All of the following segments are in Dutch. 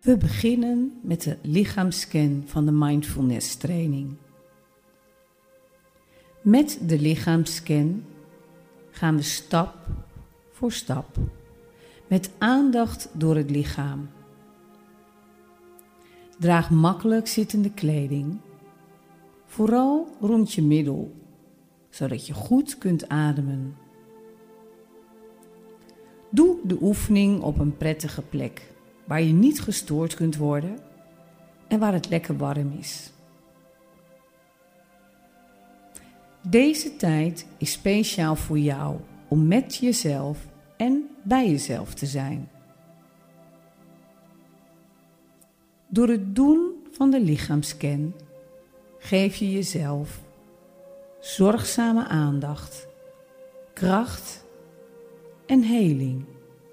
We beginnen met de lichaamsscan van de mindfulness training. Met de lichaamsscan gaan we stap voor stap met aandacht door het lichaam. Draag makkelijk zittende kleding, vooral rond je middel, zodat je goed kunt ademen. Doe de oefening op een prettige plek, waar je niet gestoord kunt worden en waar het lekker warm is. Deze tijd is speciaal voor jou om met jezelf en bij jezelf te zijn. Door het doen van de lichaamsscan geef je jezelf zorgzame aandacht, kracht en heling.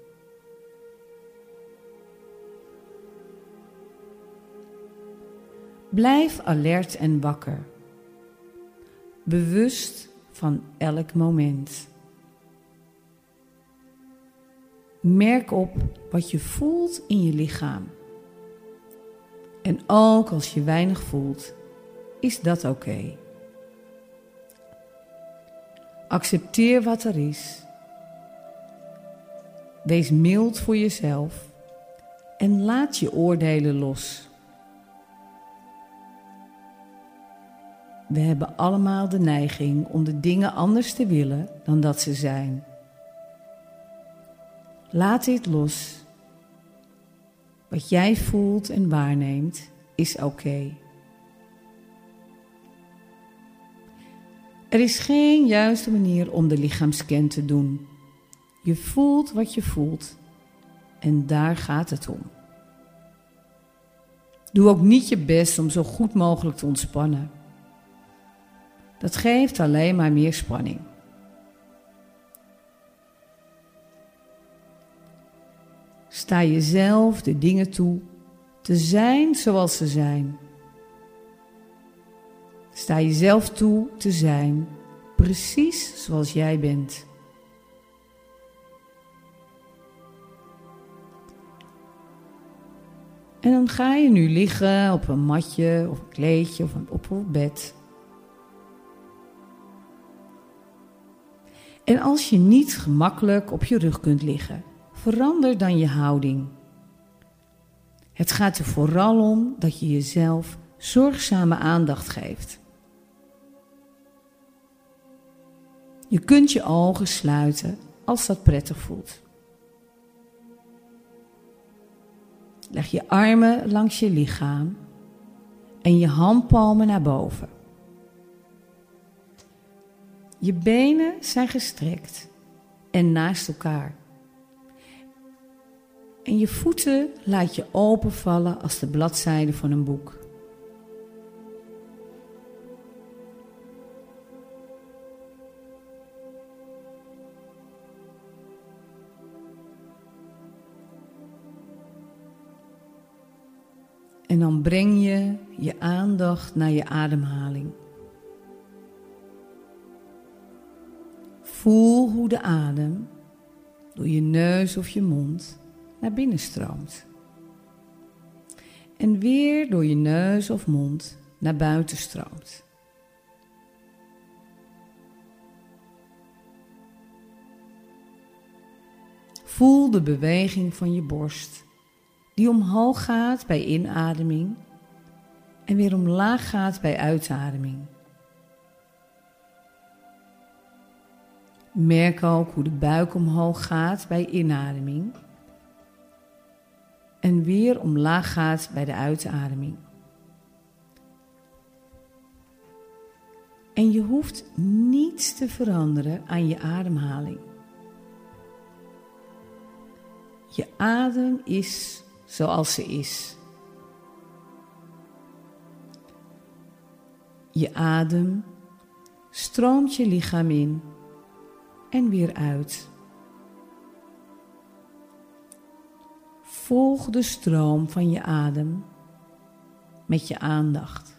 Blijf alert en wakker, bewust van elk moment. Merk op wat je voelt in je lichaam. En ook als je weinig voelt, is dat oké. Accepteer wat er is. Wees mild voor jezelf en laat je oordelen los. We hebben allemaal de neiging om de dingen anders te willen dan dat ze zijn. Laat dit los. Wat jij voelt en waarneemt is oké. Er is geen juiste manier om de lichaamsscan te doen. Je voelt wat je voelt en daar gaat het om. Doe ook niet je best om zo goed mogelijk te ontspannen. Dat geeft alleen maar meer spanning. Sta jezelf de dingen toe te zijn zoals ze zijn. Sta jezelf toe te zijn precies zoals jij bent. En dan ga je nu liggen op een matje of een kleedje of op een bed. En als je niet gemakkelijk op je rug kunt liggen, verander dan je houding. Het gaat er vooral om dat je jezelf zorgzame aandacht geeft. Je kunt je ogen sluiten als dat prettig voelt. Leg je armen langs je lichaam en je handpalmen naar boven. Je benen zijn gestrekt en naast elkaar. En je voeten laat je openvallen als de bladzijden van een boek. En dan breng je je aandacht naar je ademhaling. Voel hoe de adem door je neus of je mond naar binnen stroomt. En weer door je neus of mond naar buiten stroomt. Voel de beweging van je borst, die omhoog gaat bij inademing en weer omlaag gaat bij uitademing. Merk ook hoe de buik omhoog gaat bij inademing en weer omlaag gaat bij de uitademing. En je hoeft niets te veranderen aan je ademhaling. Je adem is zoals ze is. Je adem stroomt je lichaam in en weer uit. Volg de stroom van je adem met je aandacht.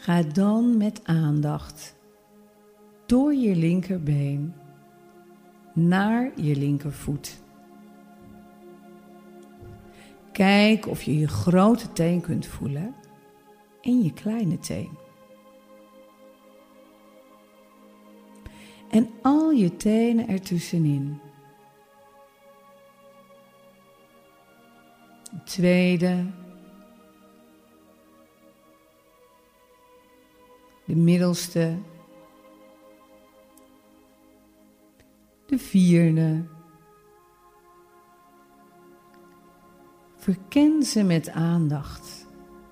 Ga dan met aandacht door je linkerbeen naar je linkervoet. Kijk of je je grote teen kunt voelen en je kleine teen. En al je tenen ertussenin. De tweede. De middelste. De vierde. Verken ze met aandacht.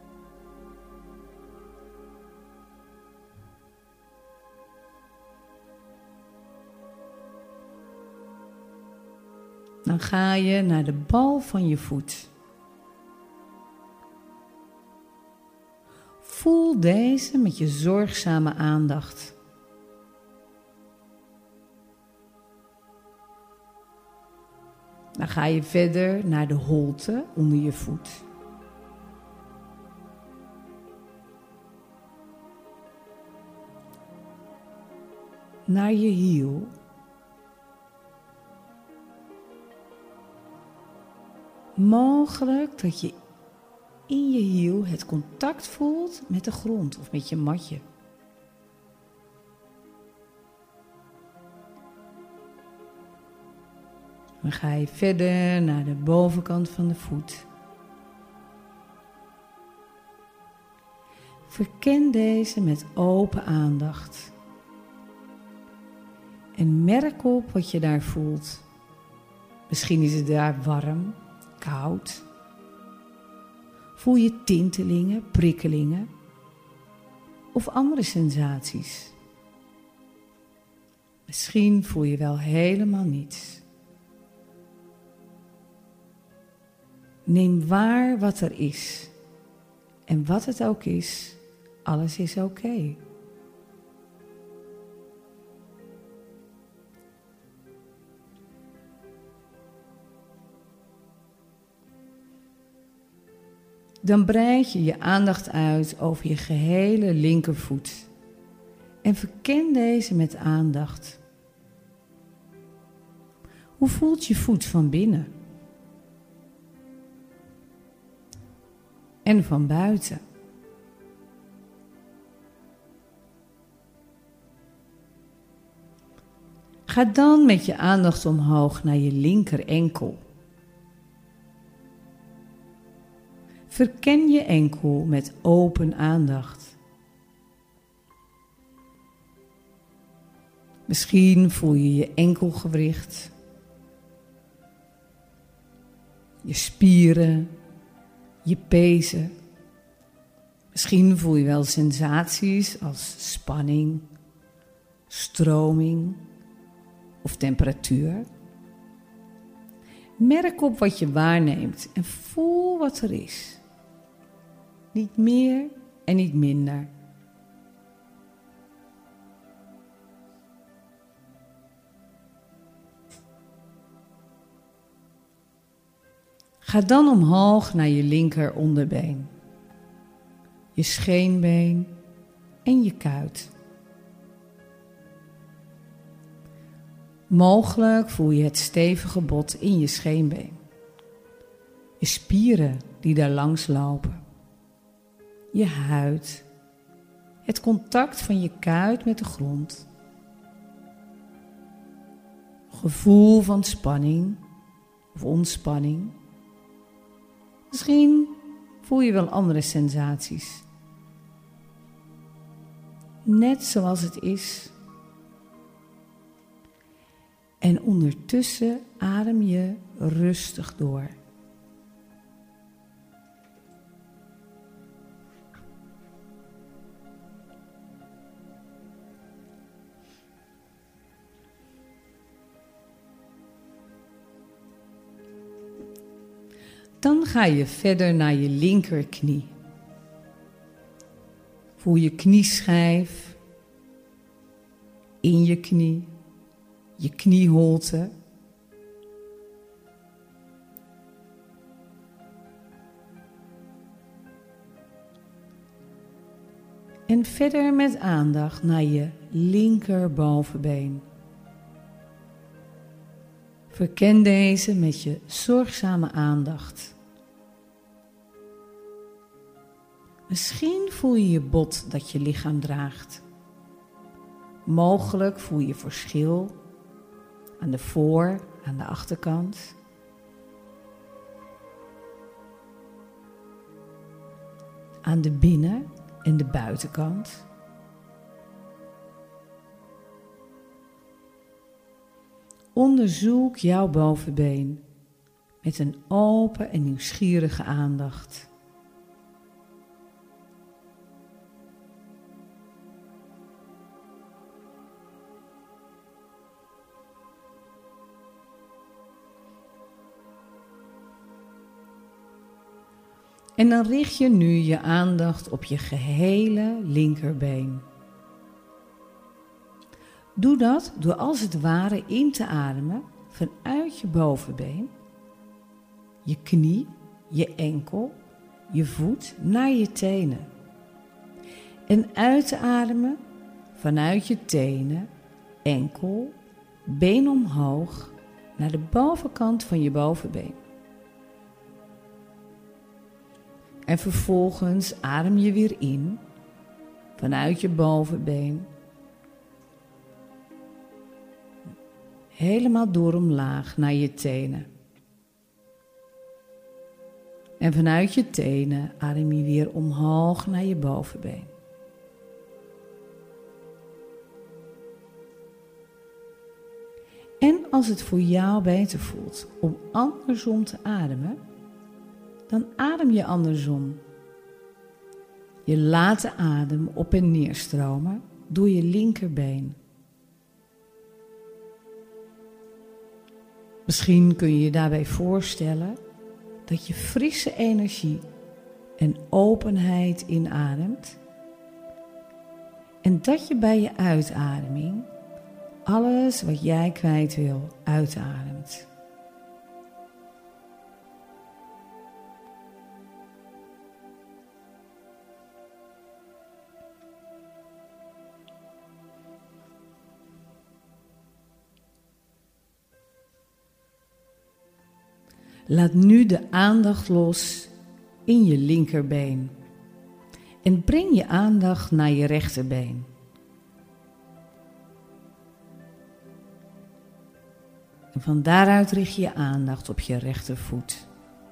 Dan ga je naar de bal van je voet. Voel deze met je zorgzame aandacht. Dan ga je verder naar de holte onder je voet. Naar je hiel. Mogelijk dat je in je hiel het contact voelt met de grond of met je matje. Dan ga je verder naar de bovenkant van de voet. Verken deze met open aandacht. En merk op wat je daar voelt. Misschien is het daar warm, koud. Voel je tintelingen, prikkelingen of andere sensaties. Misschien voel je wel helemaal niets. Neem waar wat er is. En wat het ook is, alles is oké. Dan breid je je aandacht uit over je gehele linkervoet. En verken deze met aandacht. Hoe voelt je voet van binnen? En van buiten? Ga dan met je aandacht omhoog naar je linker enkel. Verken je enkel met open aandacht. Misschien voel je je enkelgewricht, je spieren, je pezen. Misschien voel je wel sensaties als spanning, stroming of temperatuur. Merk op wat je waarneemt en voel wat er is. Niet meer en niet minder. Ga dan omhoog naar je linker onderbeen, je scheenbeen en je kuit. Mogelijk voel je het stevige bot in je scheenbeen, je spieren die daar langs lopen, je huid, het contact van je kuit met de grond, gevoel van spanning of ontspanning. Misschien voel je wel andere sensaties. Net zoals het is. En ondertussen adem je rustig door. Dan ga je verder naar je linkerknie. Voel je knieschijf in je knie, je knieholte. En verder met aandacht naar je linkerbovenbeen. Verken deze met je zorgzame aandacht. Misschien voel je je bot dat je lichaam draagt. Mogelijk voel je verschil aan de aan de achterkant. Aan de binnen- en de buitenkant. Onderzoek jouw bovenbeen met een open en nieuwsgierige aandacht. En dan richt je nu je aandacht op je gehele linkerbeen. Doe dat door als het ware in te ademen vanuit je bovenbeen, je knie, je enkel, je voet naar je tenen. En uit te ademen vanuit je tenen, enkel, been omhoog naar de bovenkant van je bovenbeen. En vervolgens adem je weer in vanuit je bovenbeen. Helemaal door omlaag naar je tenen. En vanuit je tenen adem je weer omhoog naar je bovenbeen. En als het voor jou beter voelt om andersom te ademen, dan adem je andersom. Je laat de adem op en neer stromen door je linkerbeen. Misschien kun je je daarbij voorstellen dat je frisse energie en openheid inademt en dat je bij je uitademing alles wat jij kwijt wil uitademt. Laat nu de aandacht los in je linkerbeen en breng je aandacht naar je rechterbeen. En van daaruit richt je aandacht op je rechtervoet.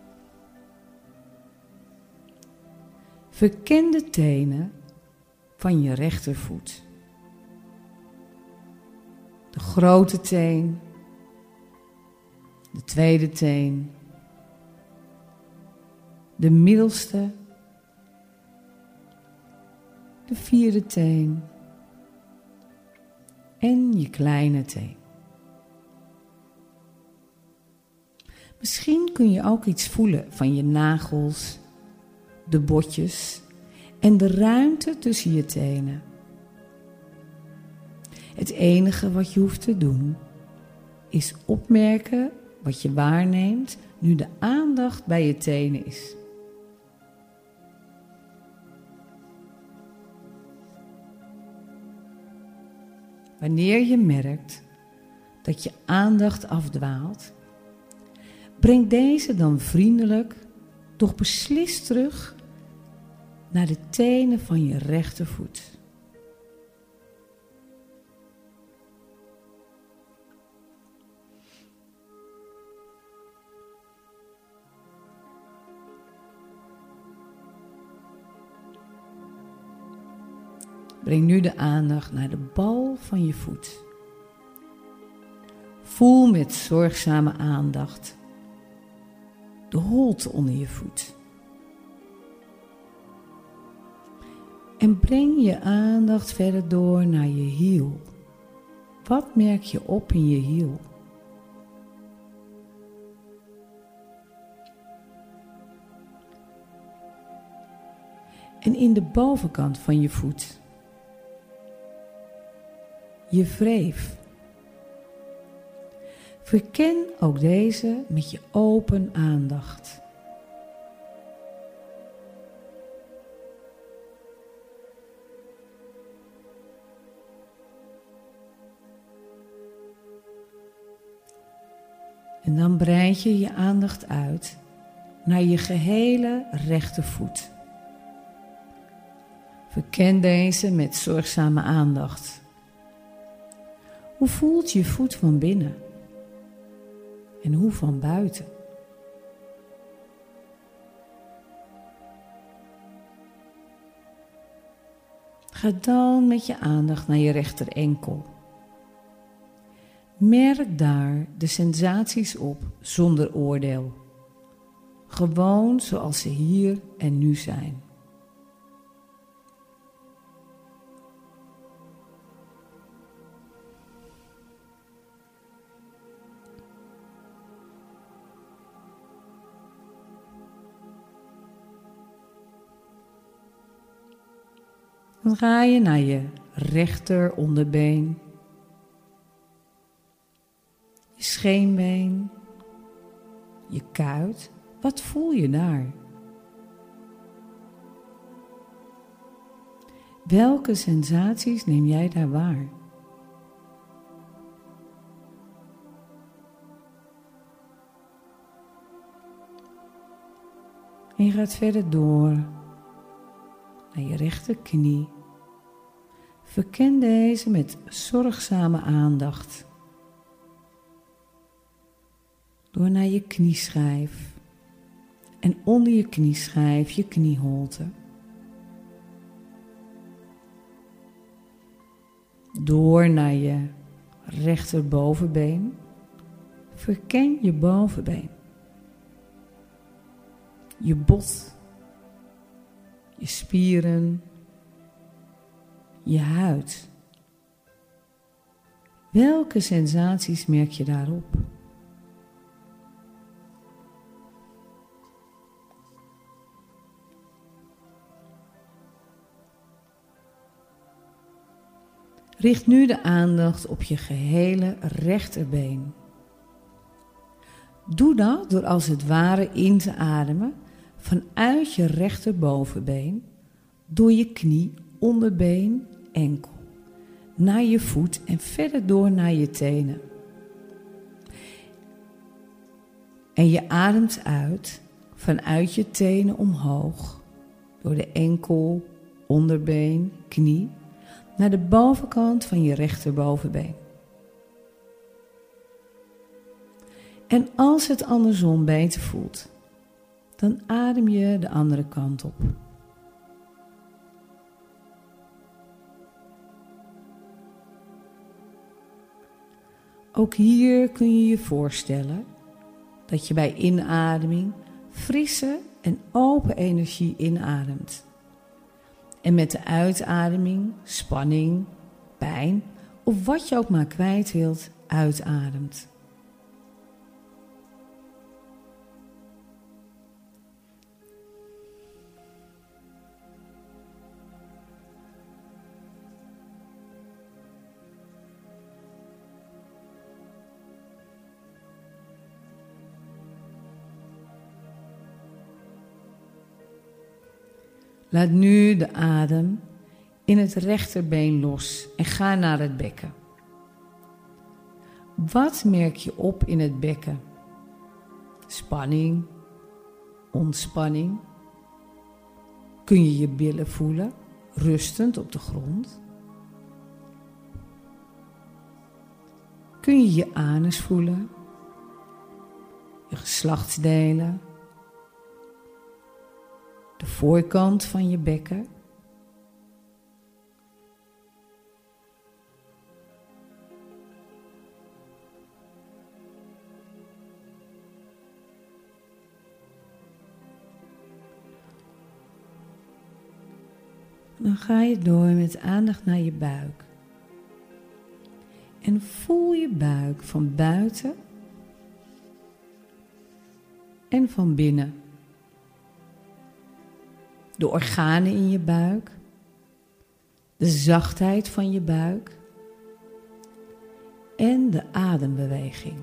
Verken de tenen van je rechtervoet. De grote teen, de tweede teen, de middelste, de vierde teen en je kleine teen. Misschien kun je ook iets voelen van je nagels, de botjes en de ruimte tussen je tenen. Het enige wat je hoeft te doen is opmerken wat je waarneemt nu de aandacht bij je tenen is. Wanneer je merkt dat je aandacht afdwaalt, breng deze dan vriendelijk, doch beslist terug naar de tenen van je rechtervoet. Breng nu de aandacht naar de bal van je voet. Voel met zorgzame aandacht de holte onder je voet. En breng je aandacht verder door naar je hiel. Wat merk je op in je hiel? En in de bovenkant van je voet. Je wreef. Verken ook deze met je open aandacht. En dan breid je je aandacht uit naar je gehele rechtervoet. Verken deze met zorgzame aandacht. Hoe voelt je voet van binnen? En hoe van buiten? Ga dan met je aandacht naar je rechterenkel. Merk daar de sensaties op zonder oordeel. Gewoon zoals ze hier en nu zijn. Dan ga je naar je rechter onderbeen, je scheenbeen, je kuit. Wat voel je daar? Welke sensaties neem jij daar waar? En je gaat verder door naar je rechterknie. Verken deze met zorgzame aandacht. Door naar je knieschijf en onder je knieschijf je knieholte. Door naar je rechterbovenbeen. Verken je bovenbeen. Je bot. Je spieren. Je huid. Welke sensaties merk je daarop? Richt nu de aandacht op je gehele rechterbeen. Doe dat door als het ware in te ademen vanuit je rechterbovenbeen, door je knie, onderbeen, enkel, naar je voet en verder door naar je tenen. En je ademt uit vanuit je tenen omhoog, door de enkel, onderbeen, knie, naar de bovenkant van je rechterbovenbeen. En als het andersom beter voelt, dan adem je de andere kant op. Ook hier kun je je voorstellen dat je bij inademing frisse en open energie inademt. En met de uitademing spanning, pijn of wat je ook maar kwijt wilt, uitademt. Laat nu de adem in het rechterbeen los en ga naar het bekken. Wat merk je op in het bekken? Spanning, ontspanning? Kun je je billen voelen, rustend op de grond? Kun je je anus voelen, je geslachtsdelen? De voorkant van je bekken. Dan ga je door met aandacht naar je buik. En voel je buik van buiten en van binnen. De organen in je buik, de zachtheid van je buik en de adembeweging.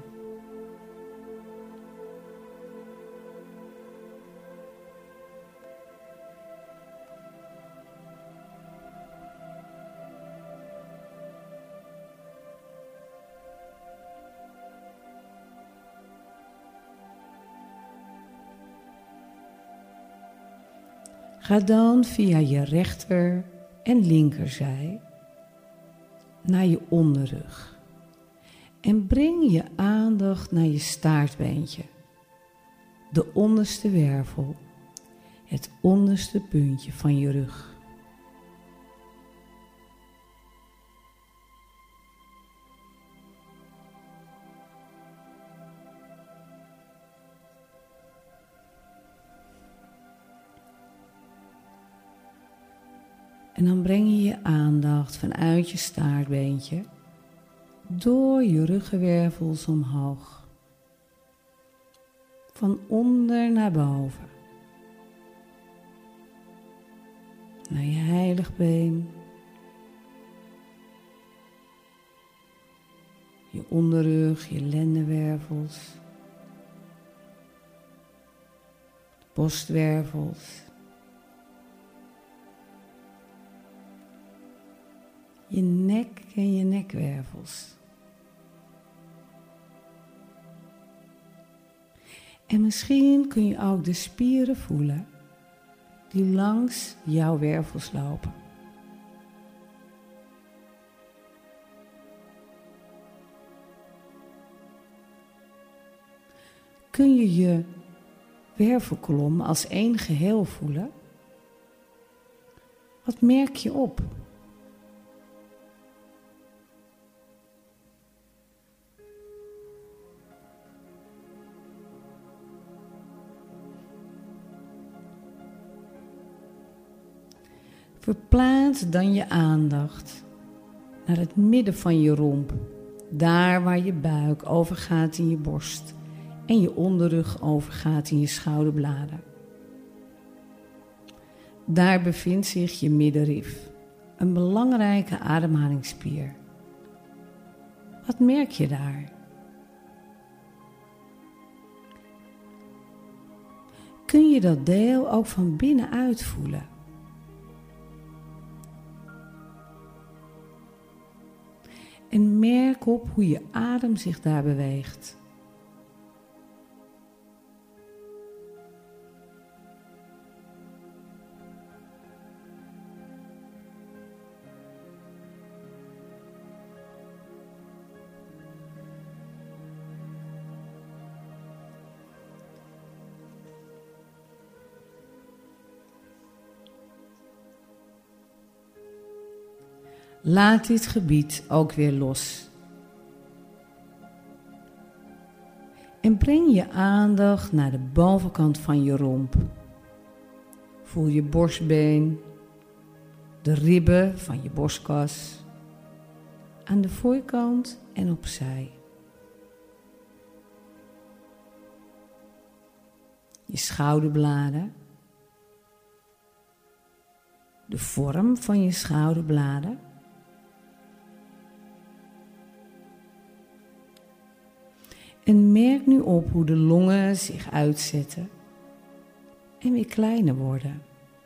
Ga dan via je rechter en linkerzij naar je onderrug en breng je aandacht naar je staartbeentje, de onderste wervel, het onderste puntje van je rug. En dan breng je je aandacht vanuit je staartbeentje door je ruggenwervels omhoog. Van onder naar boven. Naar je heiligbeen. Je onderrug, je lendenwervels. De borstwervels. Je nek en je nekwervels. En misschien kun je ook de spieren voelen die langs jouw wervels lopen. Kun je je wervelkolom als één geheel voelen? Wat merk je op? Verplaats dan je aandacht naar het midden van je romp, daar waar je buik overgaat in je borst en je onderrug overgaat in je schouderbladen. Daar bevindt zich je middenrif, een belangrijke ademhalingsspier. Wat merk je daar? Kun je dat deel ook van binnenuit voelen? En merk op hoe je adem zich daar beweegt. Laat dit gebied ook weer los. En breng je aandacht naar de bovenkant van je romp. Voel je borstbeen, de ribben van je borstkas, aan de voorkant en opzij. Je schouderbladen, de vorm van je schouderbladen. En merk nu op hoe de longen zich uitzetten en weer kleiner worden.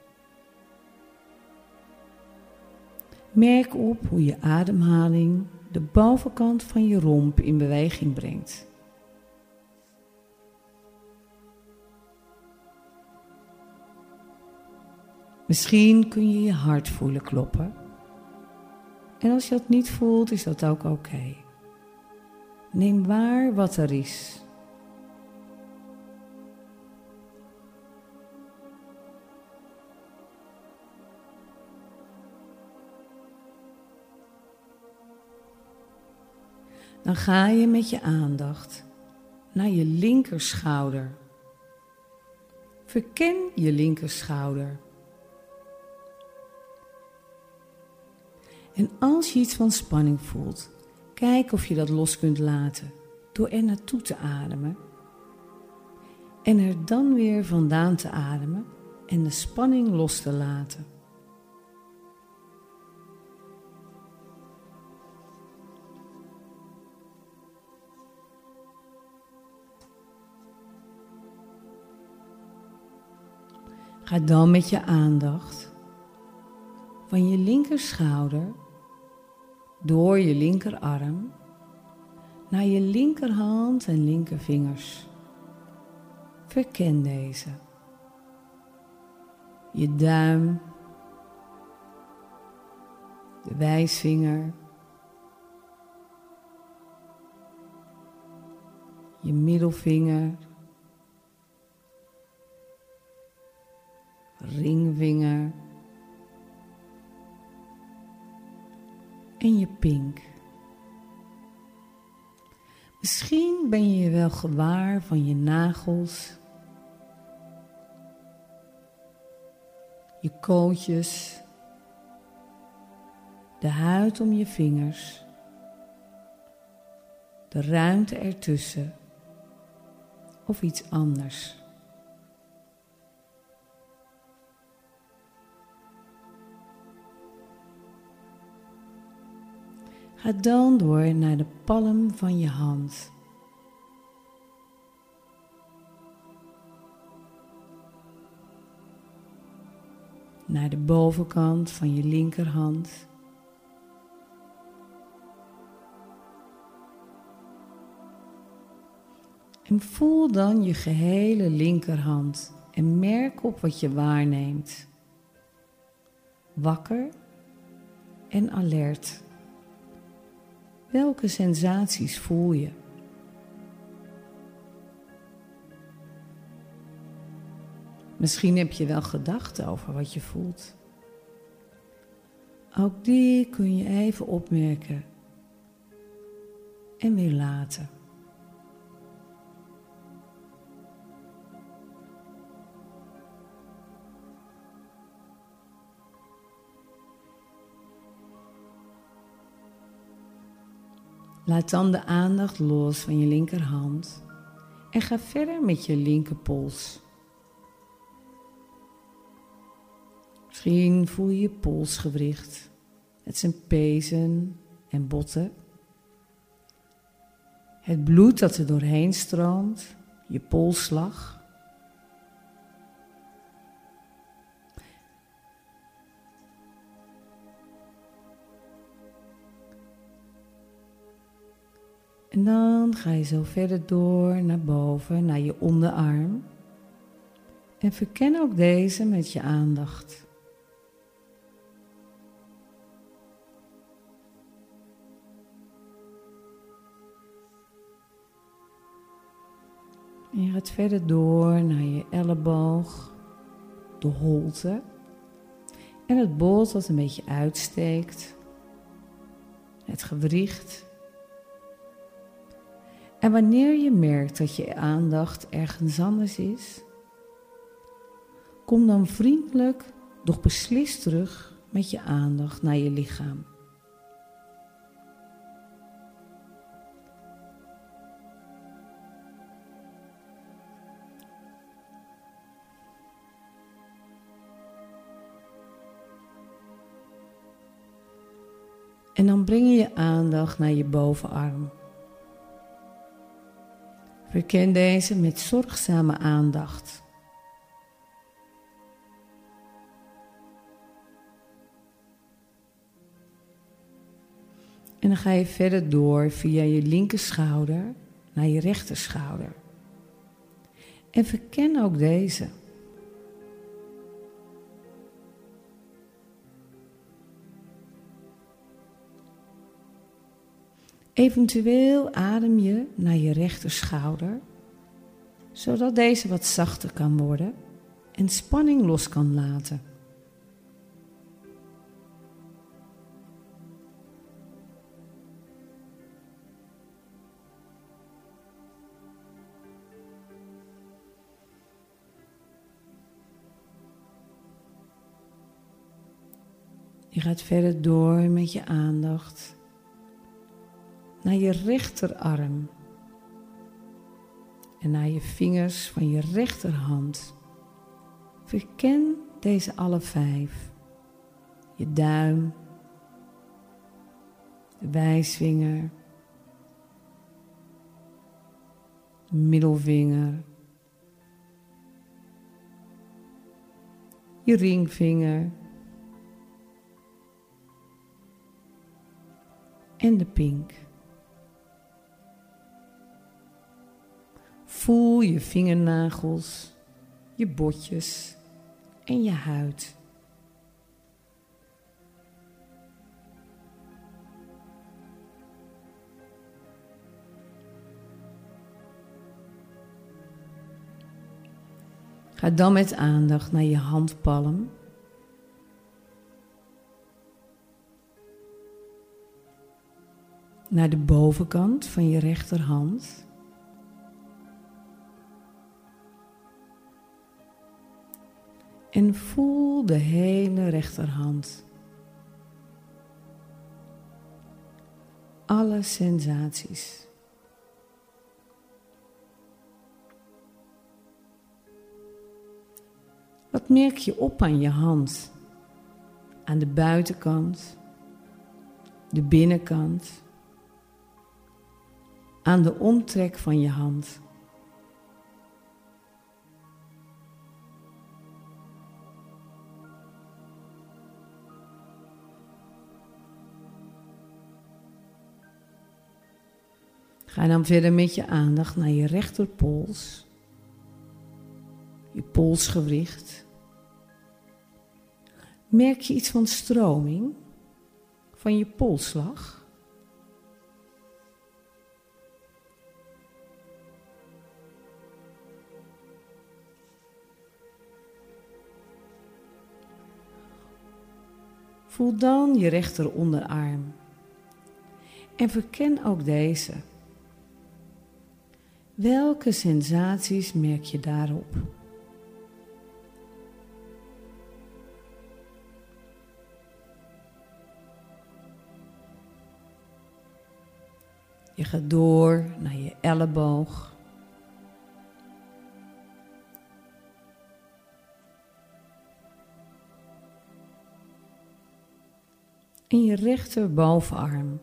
Merk op hoe je ademhaling de bovenkant van je romp in beweging brengt. Misschien kun je je hart voelen kloppen. En als je dat niet voelt, is dat ook oké. Neem waar wat er is. Dan ga je met je aandacht naar je linkerschouder. Verken je linkerschouder. En als je iets van spanning voelt, kijk of je dat los kunt laten door er naartoe te ademen. En er dan weer vandaan te ademen en de spanning los te laten. Ga dan met je aandacht van je linkerschouder door je linkerarm naar je linkerhand en linkervingers. Verken deze. je duim, de wijsvinger, je middelvinger, ringvinger en je pink. Misschien ben je je wel gewaar van je nagels, je kootjes, de huid om je vingers, de ruimte ertussen of iets anders. Ga dan door naar de palm van je hand. Naar de bovenkant van je linkerhand. En voel dan je gehele linkerhand en merk op wat je waarneemt. Wakker en alert. Welke sensaties voel je? Misschien heb je wel gedachten over wat je voelt. Ook die kun je even opmerken en weer laten. Laat dan de aandacht los van je linkerhand en ga verder met je linkerpols. Misschien voel je je polsgewricht met zijn pezen en botten. Het bloed dat er doorheen stroomt, je polsslag. En dan ga je zo verder door naar boven, naar je onderarm. En verken ook deze met je aandacht. En je gaat verder door naar je elleboog, de holte en het bot dat een beetje uitsteekt, het gewricht. En wanneer je merkt dat je aandacht ergens anders is, kom dan vriendelijk, doch beslist terug met je aandacht naar je lichaam. En dan breng je je aandacht naar je bovenarm. Verken deze met zorgzame aandacht. En dan ga je verder door via je linkerschouder naar je rechterschouder. En verken ook deze. Eventueel adem je naar je rechterschouder, zodat deze wat zachter kan worden en spanning los kan laten. Je gaat verder door met je aandacht naar je rechterarm en naar je vingers van je rechterhand. Verken deze alle 5. Je duim, de wijsvinger, middelvinger, je ringvinger en de pink. Voel je vingernagels, je botjes en je huid. Ga dan met aandacht naar je handpalm. Naar de bovenkant van je rechterhand. En voel de hele rechterhand. Alle sensaties. Wat merk je op aan je hand? Aan de buitenkant, de binnenkant, aan de omtrek van je hand. Ga dan verder met je aandacht naar je rechterpols, je polsgewricht. Merk je iets van stroming van je polsslag? Voel dan je rechter onderarm en verken ook deze. Welke sensaties merk je daarop? Je gaat door naar je elleboog. En je rechterbovenarm.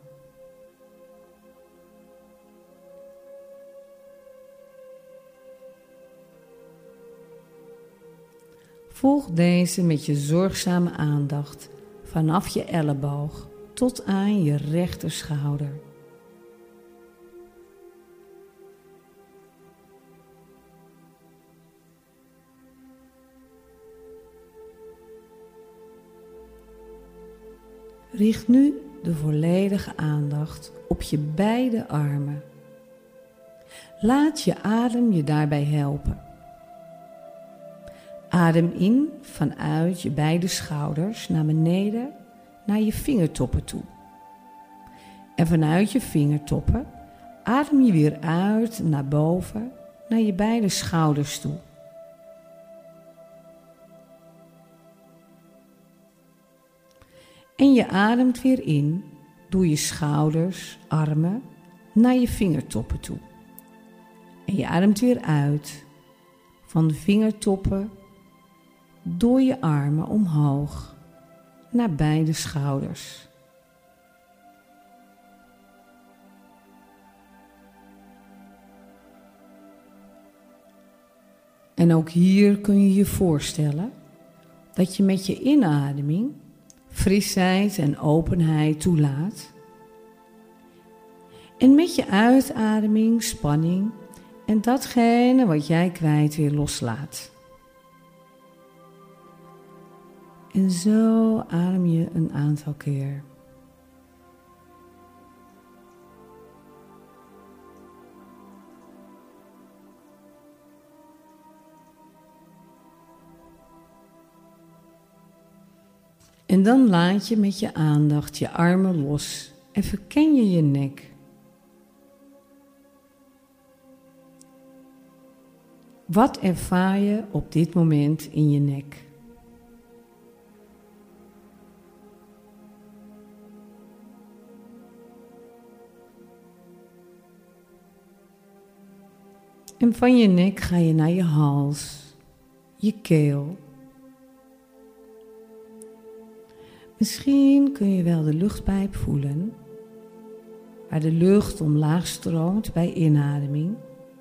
Volg deze met je zorgzame aandacht vanaf je elleboog tot aan je rechterschouder. Richt nu de volledige aandacht op je beide armen. Laat je adem je daarbij helpen. Adem in vanuit je beide schouders naar beneden naar je vingertoppen toe. En vanuit je vingertoppen adem je weer uit naar boven naar je beide schouders toe. En je ademt weer in door je schouders, armen naar je vingertoppen toe. En je ademt weer uit van de vingertoppen door je armen omhoog naar beide schouders. En ook hier kun je je voorstellen dat je met je inademing frisheid en openheid toelaat. En met je uitademing spanning en datgene wat jij kwijt weer loslaat. En zo adem je een aantal keer. En dan laat je met je aandacht je armen los en verken je je nek. Wat ervaar je op dit moment in je nek? En van je nek ga je naar je hals, je keel. Misschien kun je wel de luchtpijp voelen, waar de lucht omlaag stroomt bij inademing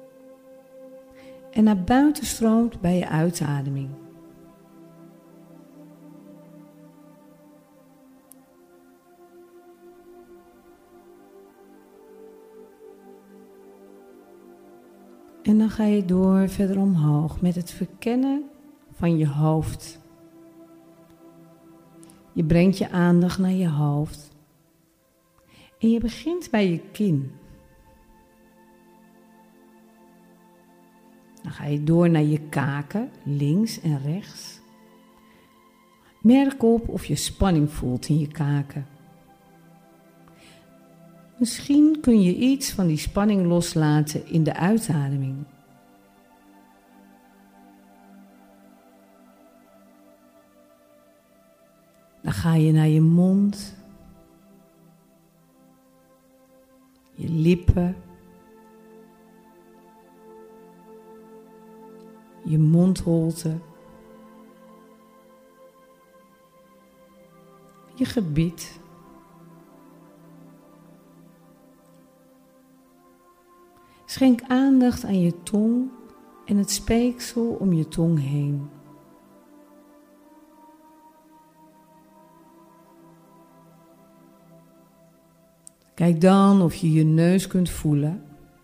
en naar buiten stroomt bij je uitademing. En dan ga je door verder omhoog met het verkennen van je hoofd Je brengt je aandacht naar je hoofd. En je begint bij je kin. Dan ga je door naar je kaken, links en rechts. Merk op of je spanning voelt in je kaken. Misschien kun je iets van die spanning loslaten in de uitademing. Dan ga je naar je mond, je lippen, je mondholte, je gebit. Schenk aandacht aan je tong en het speeksel om je tong heen. Kijk dan of je je neus kunt voelen.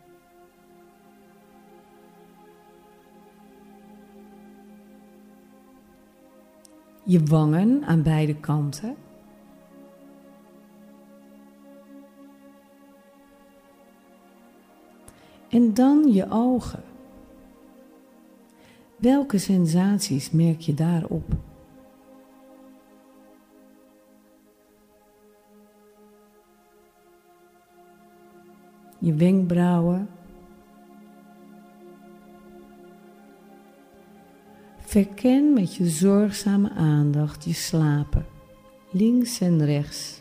Je wangen aan beide kanten. En dan je ogen. Welke sensaties merk je daarop? Je wenkbrauwen. Verken met je zorgzame aandacht je slapen, links en rechts.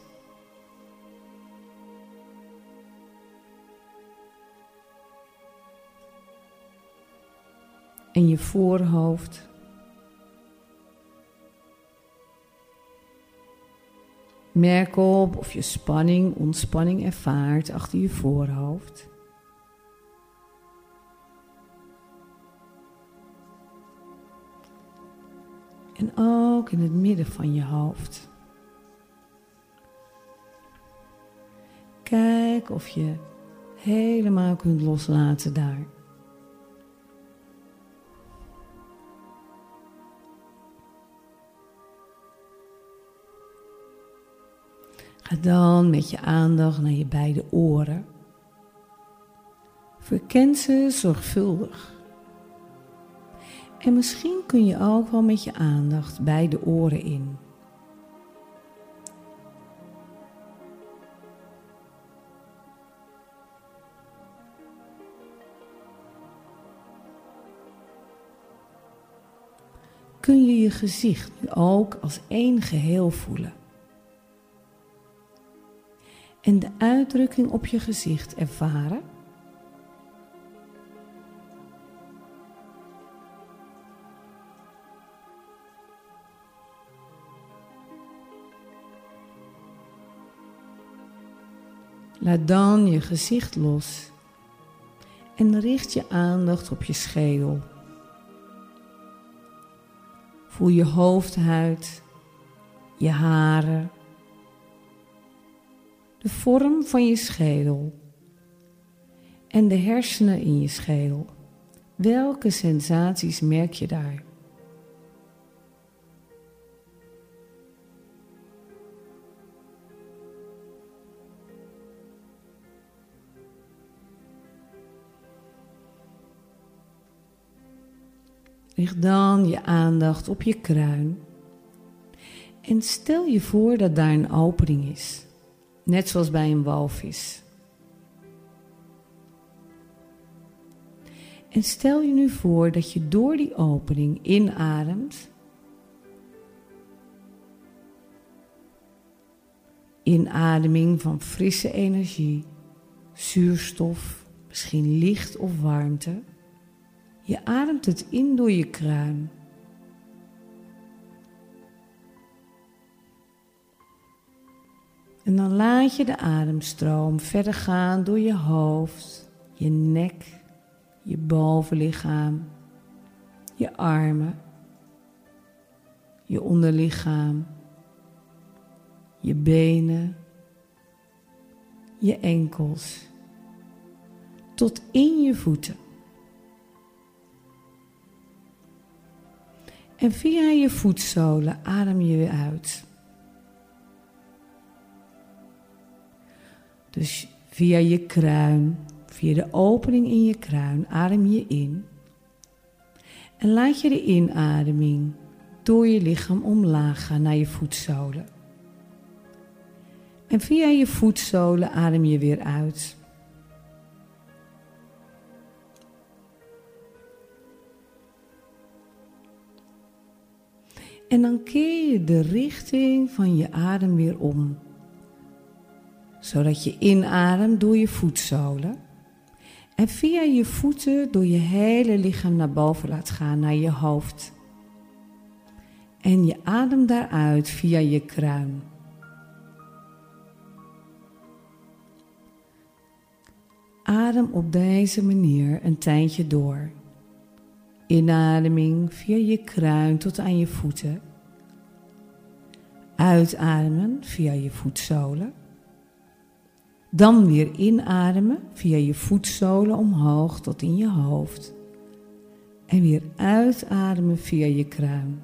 En je voorhoofd. Merk op of je spanning, ontspanning ervaart achter je voorhoofd. En ook in het midden van je hoofd. Kijk of je helemaal kunt loslaten daar. Ga dan met je aandacht naar je beide oren. Verken ze zorgvuldig. En misschien kun je ook wel met je aandacht beide oren in. Kun je je gezicht nu ook als één geheel voelen. En de uitdrukking op je gezicht ervaren. Laat dan je gezicht los en richt je aandacht op je schedel. Voel je hoofdhuid, je haren, de vorm van je schedel en de hersenen in je schedel. Welke sensaties merk je daar? Richt dan je aandacht op je kruin en stel je voor dat daar een opening is, net zoals bij een walvis. En stel je nu voor dat je door die opening inademt. Inademing van frisse energie, zuurstof, misschien licht of warmte. Je ademt het in door je kruin. En dan laat je de ademstroom verder gaan door je hoofd, je nek, je bovenlichaam, je armen, je onderlichaam, je benen, je enkels, tot in je voeten. En via je voetzolen adem je weer uit. Dus via je kruin, via de opening in je kruin, adem je in. En laat je de inademing door je lichaam omlaag gaan naar je voetzolen. En via je voetzolen adem je weer uit. En dan keer je de richting van je adem weer om. Zodat je inademt door je voetzolen. En via je voeten door je hele lichaam naar boven laat gaan, naar je hoofd. En je ademt daaruit via je kruin. Adem op deze manier een tijdje door. Inademing via je kruin tot aan je voeten. Uitademen via je voetzolen. Dan weer inademen via je voetzolen omhoog tot in je hoofd. En weer uitademen via je kruin.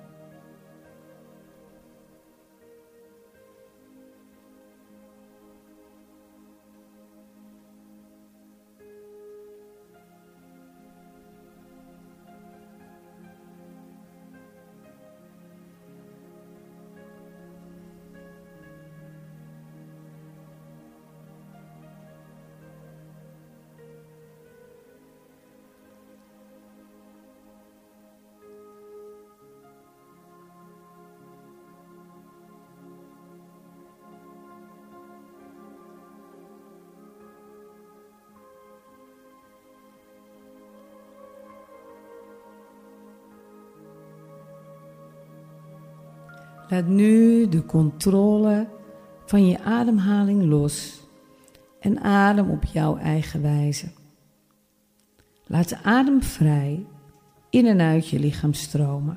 Laat nu de controle van je ademhaling los en adem op jouw eigen wijze. Laat de adem vrij in en uit je lichaam stromen.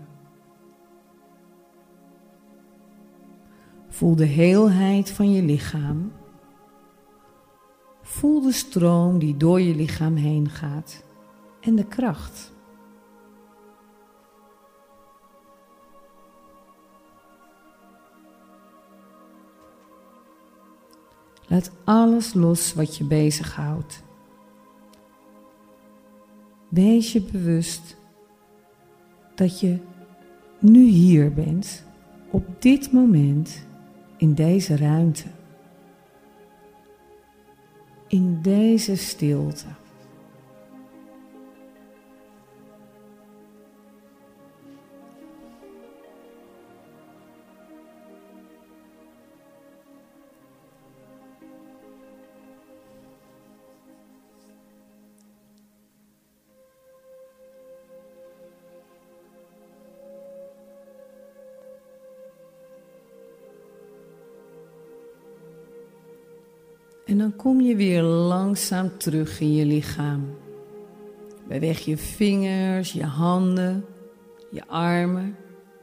Voel de heelheid van je lichaam. Voel de stroom die door je lichaam heen gaat en de kracht. Laat alles los wat je bezighoudt. Wees je bewust dat je nu hier bent, op dit moment, in deze ruimte. In deze stilte. En dan kom je weer langzaam terug in je lichaam. Beweeg je vingers, je handen, je armen.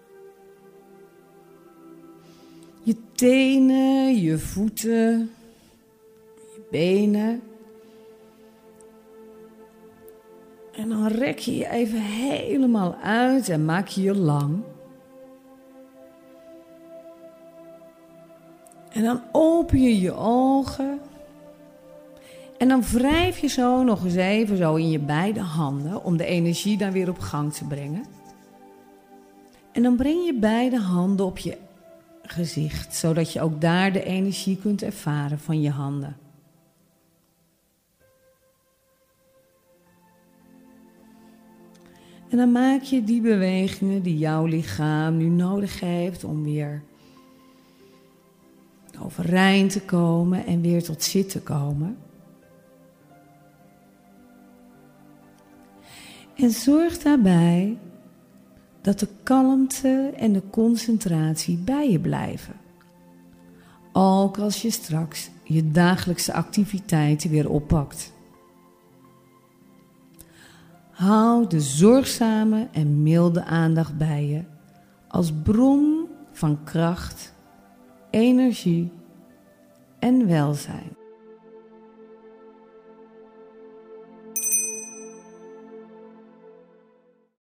Je tenen, je voeten, je benen. En dan rek je je even helemaal uit en maak je je lang. En dan open je je ogen. En dan wrijf je zo nog eens even zo in je beide handen om de energie dan weer op gang te brengen. En dan breng je beide handen op je gezicht, zodat je ook daar de energie kunt ervaren van je handen. En dan maak je die bewegingen die jouw lichaam nu nodig heeft om weer overeind te komen en weer tot zitten te komen. En zorg daarbij dat de kalmte en de concentratie bij je blijven. Ook als je straks je dagelijkse activiteiten weer oppakt. Hou de zorgzame en milde aandacht bij je als bron van kracht, energie en welzijn.